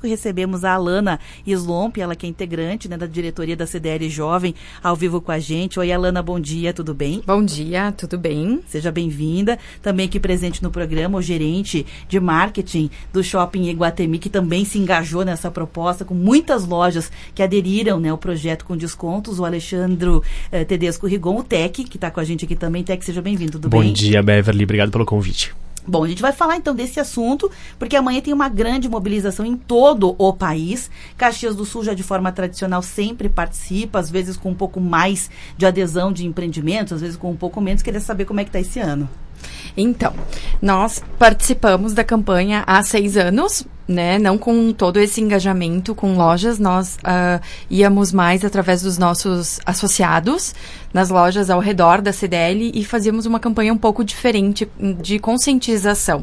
conosco recebemos a Alana Slomp, ela que é integrante, né, da diretoria da CDL Jovem, ao vivo com a gente. Oi, Alana, bom dia, tudo bem? Bom dia, tudo bem? Seja bem-vinda. Também aqui presente no programa o gerente de marketing do Shopping Iguatemi, que também se engajou nessa proposta, com muitas lojas que aderiram, né, ao projeto com descontos, o Alexandre Tedesco Rigon, o Tec, que está com a gente aqui também. Tec, seja bem-vindo, tudo bem? Bom dia, Beverly, obrigado pelo convite. Bom, a gente vai falar então desse assunto, porque amanhã tem uma grande mobilização em todo o país. Caxias do Sul já de forma tradicional sempre participa, às vezes com um pouco mais de adesão de empreendimentos, às vezes com um pouco menos. Queria saber como é que está esse ano. Então, nós participamos da campanha há 6 anos, né? Não com todo esse engajamento com lojas, nós íamos mais através dos nossos associados nas lojas ao redor da CDL e fazíamos uma campanha um pouco diferente de conscientização.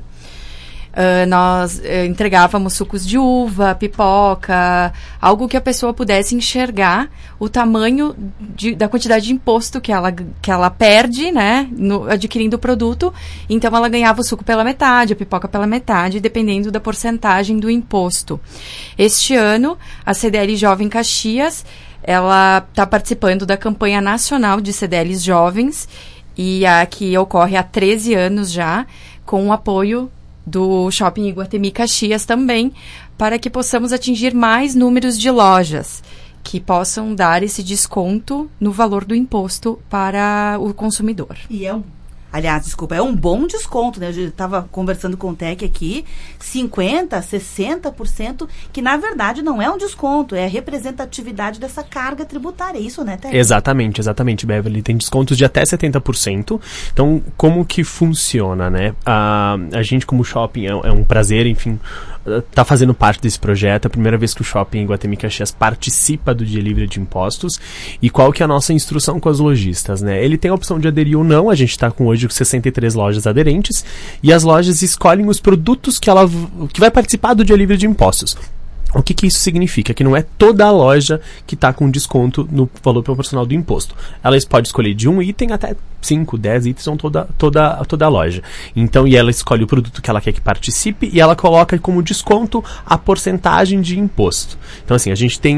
Nós entregávamos sucos de uva, pipoca, algo que a pessoa pudesse enxergar o tamanho da quantidade de imposto que ela perde, né, adquirindo o produto. Então, ela ganhava o suco pela metade, a pipoca pela metade, dependendo da porcentagem do imposto. Este ano, a CDL Jovem Caxias, ela está participando da campanha nacional de CDLs Jovens, e a que ocorre há 13 anos já, com o apoio do Shopping Iguatemi Caxias também, para que possamos atingir mais números de lojas que possam dar esse desconto no valor do imposto para o consumidor. E é um bom desconto, né? Eu estava conversando com o Tec aqui, 50%, 60%, que na verdade não é um desconto, é a representatividade dessa carga tributária, é isso, né, Tec? Exatamente, Beverly. Tem descontos de até 70%. Então, como que funciona, né? A gente, como shopping, é um prazer, enfim, tá fazendo parte desse projeto. É a primeira vez que o Shopping Iguatemi Caxias participa do Dia Livre de Impostos. E qual que é a nossa instrução com as lojistas, né? Ele tem a opção de aderir ou não. A gente está com hoje 63 lojas aderentes. E as lojas escolhem os produtos que vai participar do Dia Livre de Impostos. O que isso significa? Que não é toda a loja que está com desconto no valor proporcional do imposto. Ela pode escolher de um item até 5, 10 itens, são toda a loja. Então, e ela escolhe o produto que ela quer que participe e ela coloca como desconto a porcentagem de imposto. Então, assim, a gente tem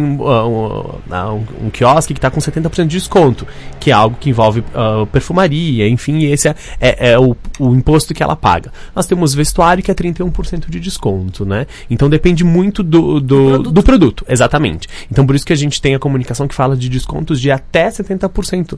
um quiosque que está com 70% de desconto, que é algo que envolve perfumaria, enfim, e esse é o imposto que ela paga. Nós temos vestuário que é 31% de desconto, né? Então, depende muito do produto, exatamente. Então, por isso que a gente tem a comunicação que fala de descontos de até 70%.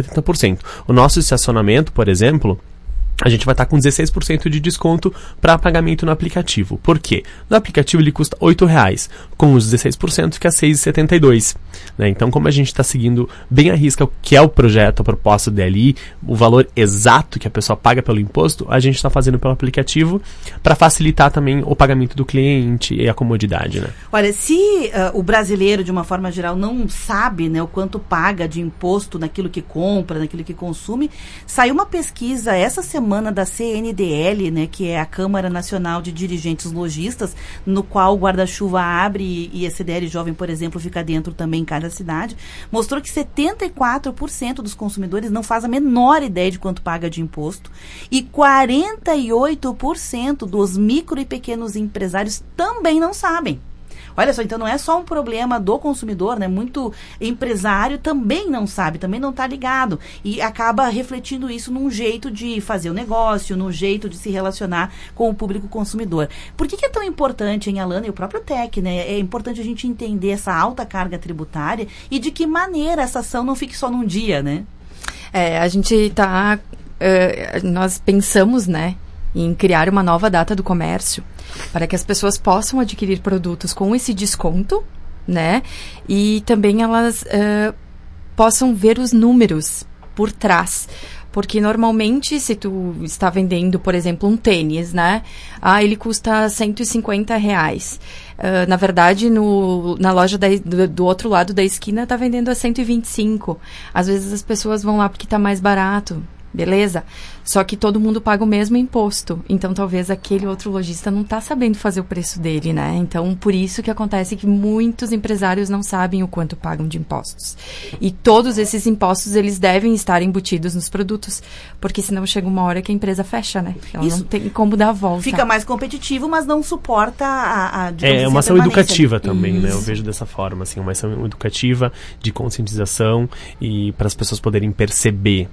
O nosso estacionamento, por exemplo, a gente vai estar com 16% de desconto para pagamento no aplicativo. Por quê? No aplicativo ele custa R$8. Com os 16% fica R$6,72. Né? Então, como a gente está seguindo bem à risca o que é o projeto, a proposta do DLI, o valor exato que a pessoa paga pelo imposto, a gente está fazendo pelo aplicativo para facilitar também o pagamento do cliente e a comodidade. Né? Olha, se o brasileiro, de uma forma geral, não sabe, né, o quanto paga de imposto naquilo que compra, naquilo que consome, saiu uma pesquisa essa semana da CNDL, né, que é a Câmara Nacional de Dirigentes Lojistas, no qual o guarda-chuva abre e a CDL Jovem, por exemplo, fica dentro também em cada cidade, mostrou que 74% dos consumidores não faz a menor ideia de quanto paga de imposto e 48% dos micro e pequenos empresários também não sabem. Olha só, então não é só um problema do consumidor, né? Muito empresário também não sabe, também não está ligado. E acaba refletindo isso num jeito de fazer o negócio, num jeito de se relacionar com o público consumidor. Por que é tão importante, hein, Alana, e o próprio Tec, né? É importante a gente entender essa alta carga tributária e de que maneira essa ação não fique só num dia, né? A gente está... nós pensamos, né, em criar uma nova data do comércio para que as pessoas possam adquirir produtos com esse desconto, né? E também elas possam ver os números por trás. Porque normalmente, se tu está vendendo, por exemplo, um tênis, né? Ele custa R$150. Na verdade, na loja do outro lado da esquina, está vendendo a 125. Às vezes as pessoas vão lá porque está mais barato. beleza? Só que todo mundo paga o mesmo imposto. Então, talvez aquele outro lojista não está sabendo fazer o preço dele, né? Então, por isso que acontece que muitos empresários não sabem o quanto pagam de impostos. E todos esses impostos, eles devem estar embutidos nos produtos, porque senão chega uma hora que a empresa fecha, né? Ela não tem como dar a volta. Fica mais competitivo, mas não suporta É uma ação educativa também, Isso. né? Eu vejo dessa forma, assim, uma ação educativa de conscientização e para as pessoas poderem perceber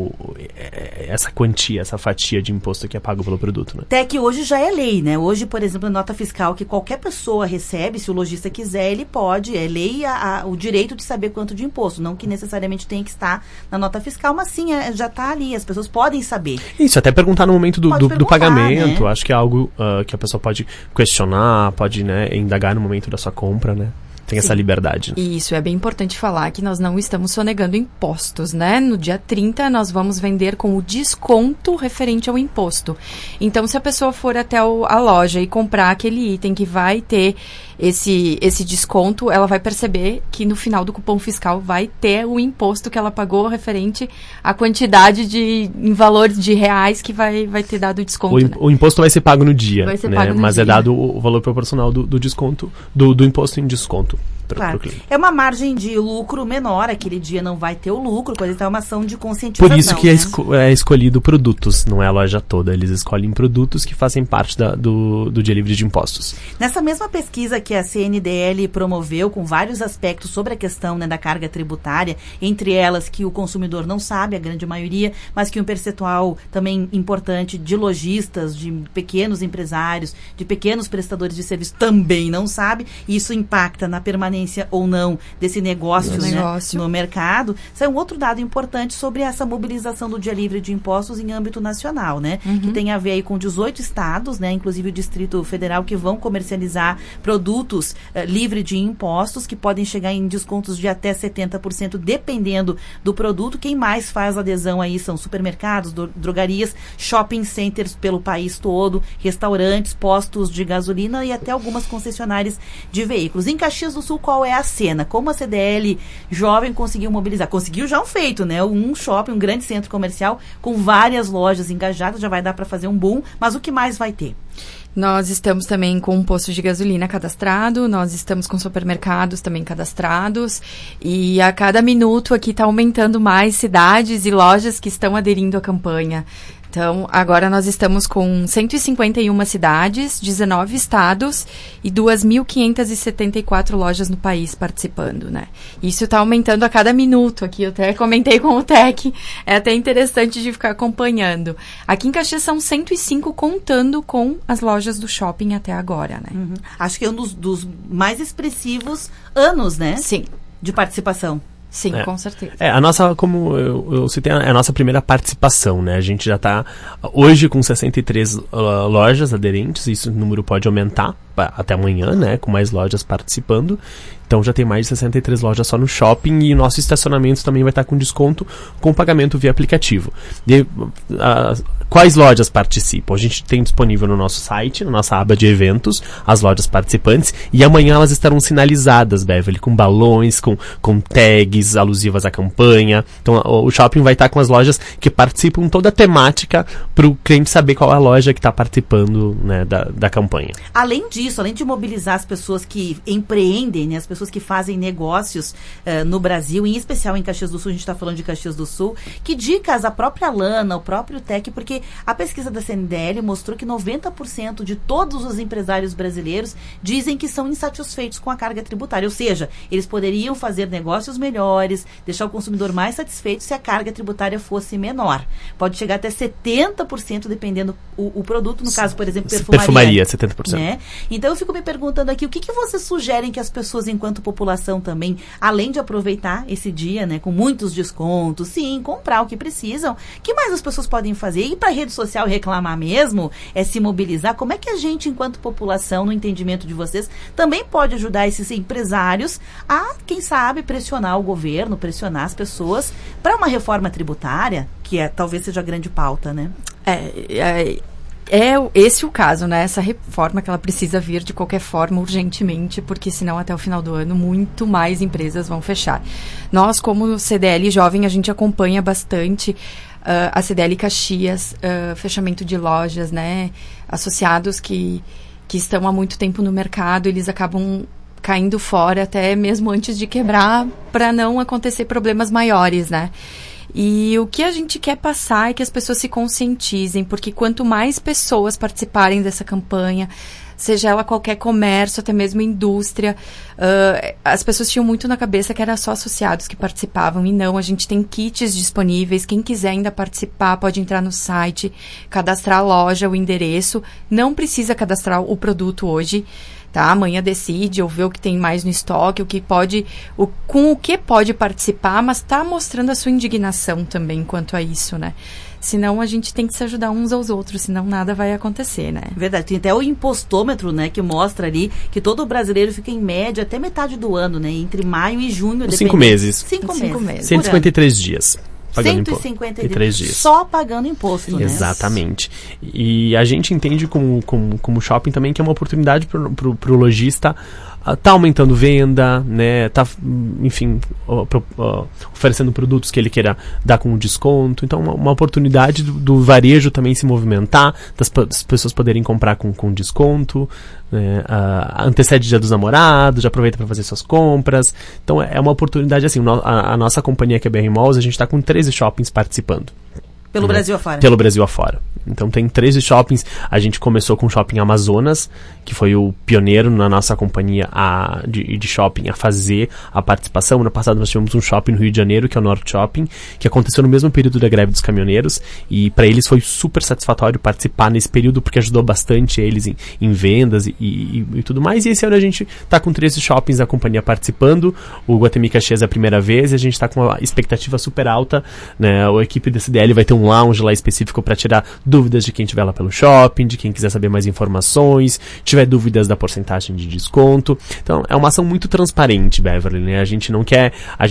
essa quantia, essa fatia de imposto que é pago pelo produto, né? Até que hoje já é lei, né? Hoje, por exemplo, a nota fiscal que qualquer pessoa recebe, se o lojista quiser, ele pode, é lei o direito de saber quanto de imposto, não que necessariamente tem que estar na nota fiscal, mas sim, já está ali, as pessoas podem saber. Isso, até perguntar no momento do pagamento, né? acho que é algo que a pessoa pode questionar, pode, né, indagar no momento da sua compra, né? Tem essa liberdade. Né? E isso é bem importante falar que nós não estamos sonegando impostos, né? No dia 30, nós vamos vender com o desconto referente ao imposto. Então, se a pessoa for até a loja e comprar aquele item que vai ter esse desconto, ela vai perceber que no final do cupom fiscal vai ter o imposto que ela pagou referente à quantidade em valor de reais que vai ter dado o desconto. Né? O imposto vai ser pago no dia, vai ser né? pago no Mas dia. é dado o valor proporcional do desconto, do imposto em desconto. Claro. É uma margem de lucro menor, aquele dia não vai ter o lucro, por isso é uma ação de conscientização. Por isso que né? é escolhido produtos, não é a loja toda. Eles escolhem produtos que fazem parte do dia livre de impostos. Nessa mesma pesquisa que a CNDL promoveu, com vários aspectos sobre a questão, né, da carga tributária, entre elas que o consumidor não sabe, a grande maioria, mas que um percentual também importante de lojistas, de pequenos empresários, de pequenos prestadores de serviço também não sabe, e isso impacta na permanência ou não desse negócio, né, no mercado. Isso é um outro dado importante sobre essa mobilização do dia livre de impostos em âmbito nacional, né? Que tem a ver aí com 18 estados, né? Inclusive o Distrito Federal, que vão comercializar produtos livre de impostos, que podem chegar em descontos de até 70%, dependendo do produto. Quem mais faz adesão aí são supermercados, drogarias, shopping centers pelo país todo, restaurantes, postos de gasolina e até algumas concessionárias de veículos. Em Caxias do Sul, qual é a cena? Como a CDL Jovem conseguiu mobilizar? Conseguiu já um feito, né? Um shopping, um grande centro comercial com várias lojas engajadas, já vai dar para fazer um boom, mas o que mais vai ter? Nós estamos também com um posto de gasolina cadastrado, nós estamos com supermercados também cadastrados e a cada minuto aqui está aumentando mais cidades e lojas que estão aderindo à campanha. Então, agora nós estamos com 151 cidades, 19 estados e 2.574 lojas no país participando, né? Isso está aumentando a cada minuto aqui, eu até comentei com o Tec, é até interessante de ficar acompanhando. Aqui em Caxias são 105 contando com as lojas do shopping até agora, né? Acho que é um dos mais expressivos anos, né? Sim. De participação. Sim, com certeza. A nossa, como eu citei, é a nossa primeira participação, né? A gente já está hoje com 63 lojas aderentes, isso o número pode aumentar até amanhã, né? Com mais lojas participando. Então já tem mais de 63 lojas só no shopping e o nosso estacionamento também vai estar com desconto com pagamento via aplicativo. Quais lojas participam? A gente tem disponível no nosso site, na nossa aba de eventos, as lojas participantes, e amanhã elas estarão sinalizadas, Beverly, com balões, com tags alusivas à campanha. Então o shopping vai estar com as lojas que participam, toda a temática para o cliente saber qual é a loja que está participando, né, da campanha. Além disso, além de mobilizar as pessoas que empreendem, né, as pessoas que fazem negócios no Brasil, em especial em Caxias do Sul, a gente está falando de Caxias do Sul, que dicas a própria Lana, o próprio Tec, porque a pesquisa da CNDL mostrou que 90% de todos os empresários brasileiros dizem que são insatisfeitos com a carga tributária, ou seja, eles poderiam fazer negócios melhores, deixar o consumidor mais satisfeito se a carga tributária fosse menor. Pode chegar até 70%, dependendo o produto, no caso, por exemplo, perfumaria 70%. Né? Então eu fico me perguntando aqui, o que vocês sugerem que as pessoas, enquanto população também, além de aproveitar esse dia, né, com muitos descontos, sim, comprar o que precisam, o que mais as pessoas podem fazer? Ir para a rede social reclamar mesmo? É se mobilizar? Como é que a gente, enquanto população, no entendimento de vocês, também pode ajudar esses empresários a, quem sabe, pressionar o governo, pressionar as pessoas para uma reforma tributária, que talvez seja a grande pauta, né? É esse o caso, né? Essa reforma que ela precisa vir de qualquer forma, urgentemente, porque senão até o final do ano muito mais empresas vão fechar. Nós, como CDL Jovem, a gente acompanha bastante a CDL Caxias, fechamento de lojas, né? Associados que estão há muito tempo no mercado, eles acabam caindo fora até mesmo antes de quebrar, para não acontecer problemas maiores, né? E o que a gente quer passar é que as pessoas se conscientizem, porque quanto mais pessoas participarem dessa campanha, seja ela qualquer comércio, até mesmo indústria, as pessoas tinham muito na cabeça que era só associados que participavam, e não, a gente tem kits disponíveis, quem quiser ainda participar pode entrar no site, cadastrar a loja, o endereço, não precisa cadastrar o produto hoje, tá? Amanhã decide ou vê o que tem mais no estoque, com o que pode participar, mas tá mostrando a sua indignação também quanto a isso, né? Senão a gente tem que se ajudar uns aos outros, senão nada vai acontecer, né? Verdade, tem até o impostômetro, né, que mostra ali que todo brasileiro fica em média até metade do ano, né, entre maio e junho. 5 meses. 5 meses. 153 dias. 153 dias. Só pagando imposto, né? Exatamente. E a gente entende como shopping também que é uma oportunidade pro lojista tá aumentando venda, né? Tá, enfim, oferecendo produtos que ele queira dar com desconto. Então, uma oportunidade do varejo também se movimentar, das pessoas poderem comprar com desconto, né? Antecede Dia dos Namorados, já aproveita para fazer suas compras. Então, é uma oportunidade assim. A nossa companhia, que é BR Malls, a gente está com 13 shoppings participando. Pelo Brasil afora. Pelo Brasil afora. Então tem 13 shoppings. A gente começou com o Shopping Amazonas, que foi o pioneiro na nossa companhia de shopping a fazer a participação. No passado nós tivemos um shopping no Rio de Janeiro, que é o Norte Shopping, que aconteceu no mesmo período da greve dos caminhoneiros, e para eles foi super satisfatório participar nesse período, porque ajudou bastante eles em vendas e tudo mais. E esse ano a gente está com 13 shoppings da companhia participando. O Iguatemi Caxias é a primeira vez, e a gente está com uma expectativa super alta, né? A equipe da CDL vai ter um lounge lá específico para tirar dúvidas de quem estiver lá pelo shopping, de quem quiser saber mais informações, tiver dúvidas da porcentagem de desconto. Então, é uma ação muito transparente, Beverly, né? A gente quer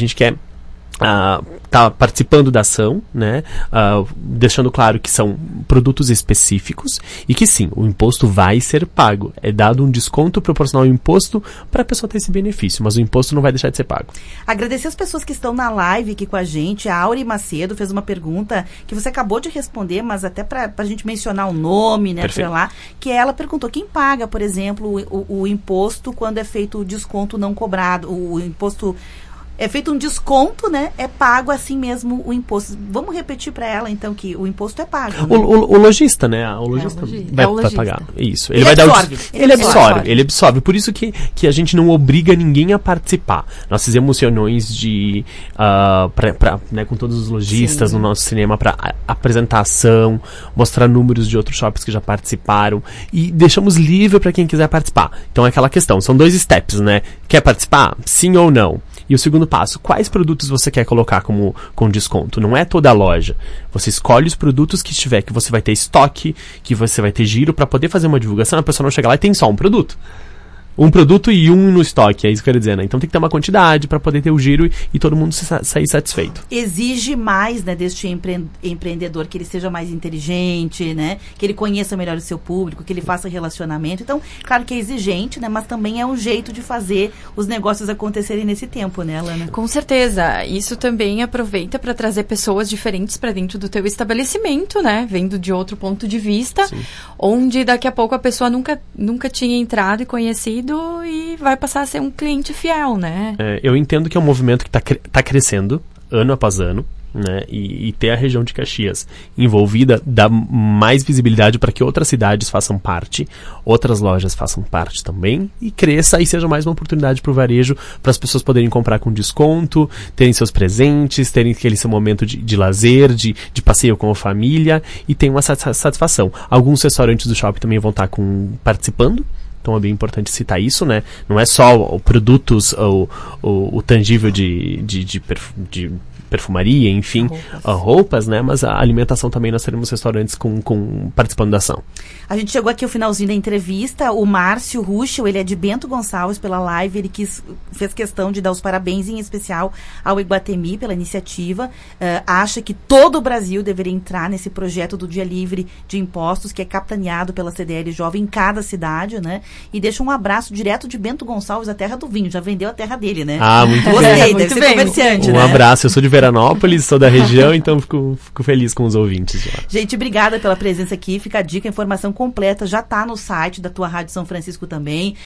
tá participando da ação, né? Deixando claro que são produtos específicos e que sim, o imposto vai ser pago. É dado um desconto proporcional ao imposto para a pessoa ter esse benefício, mas o imposto não vai deixar de ser pago. Agradecer as pessoas que estão na live aqui com a gente. A Auri Macedo fez uma pergunta que você acabou de responder, mas até para a gente mencionar o nome, né? Pra lá, que ela perguntou, quem paga, por exemplo, o imposto quando é feito o desconto não cobrado, o imposto... É feito um desconto, né? É pago assim mesmo o imposto. Vamos repetir para ela, então, que o imposto é pago. Né? O lojista, né? O lojista vai pagar. Isso. Ele vai absorve. Ele absorve. Por isso que a gente não obriga ninguém a participar. Nós fizemos reuniões né, com todos os lojistas no nosso cinema para apresentação, mostrar números de outros shoppings que já participaram e deixamos livre para quem quiser participar. Então é aquela questão. São 2 steps, né? Quer participar? Sim ou não? E o segundo passo, quais produtos você quer colocar com desconto? Não é toda a loja. Você escolhe os produtos que você vai ter estoque, que você vai ter giro para poder fazer uma divulgação. A pessoa não chega lá e tem só um produto. Um produto e um no estoque, é isso que eu quero dizer, né? Então tem que ter uma quantidade para poder ter o giro e todo mundo sair satisfeito. Exige mais, né, deste empreendedor, que ele seja mais inteligente, né? Que ele conheça melhor o seu público, que ele faça relacionamento. Então, claro que é exigente, né? Mas também é um jeito de fazer os negócios acontecerem nesse tempo, né, Alana? Com certeza. Isso também aproveita para trazer pessoas diferentes para dentro do teu estabelecimento, né? Vendo de outro ponto de vista, sim, onde daqui a pouco a pessoa nunca tinha entrado e conhecido e vai passar a ser um cliente fiel, né? Eu entendo que é um movimento que tá crescendo ano após ano, né? E ter a região de Caxias envolvida dá mais visibilidade para que outras cidades façam parte, outras lojas façam parte também e cresça e seja mais uma oportunidade para o varejo, para as pessoas poderem comprar com desconto, terem seus presentes, terem aquele seu momento de lazer, de passeio com a família e tem uma satisfação. Alguns restaurantes do shopping também vão estar participando. Então é bem importante citar isso, né? Não é só produtos, o tangível de perfumaria, enfim, roupas, né? Mas a alimentação também, nós teremos restaurantes participando da ação. A gente chegou aqui ao finalzinho da entrevista, o Márcio Ruschel, ele é de Bento Gonçalves pela live, ele fez questão de dar os parabéns em especial ao Iguatemi pela iniciativa, acha que todo o Brasil deveria entrar nesse projeto do Dia Livre de Impostos, que é capitaneado pela CDL Jovem em cada cidade, né? E deixa um abraço direto de Bento Gonçalves, a terra do vinho, já vendeu a terra dele, né? Ah, muito Gostei, bem. Deve ser comerciante, Um né? abraço, eu sou de Florianópolis, sou da região, então fico feliz com os ouvintes de lá. Gente, obrigada pela presença aqui. Fica a dica, a informação completa já está no site da tua Rádio São Francisco também.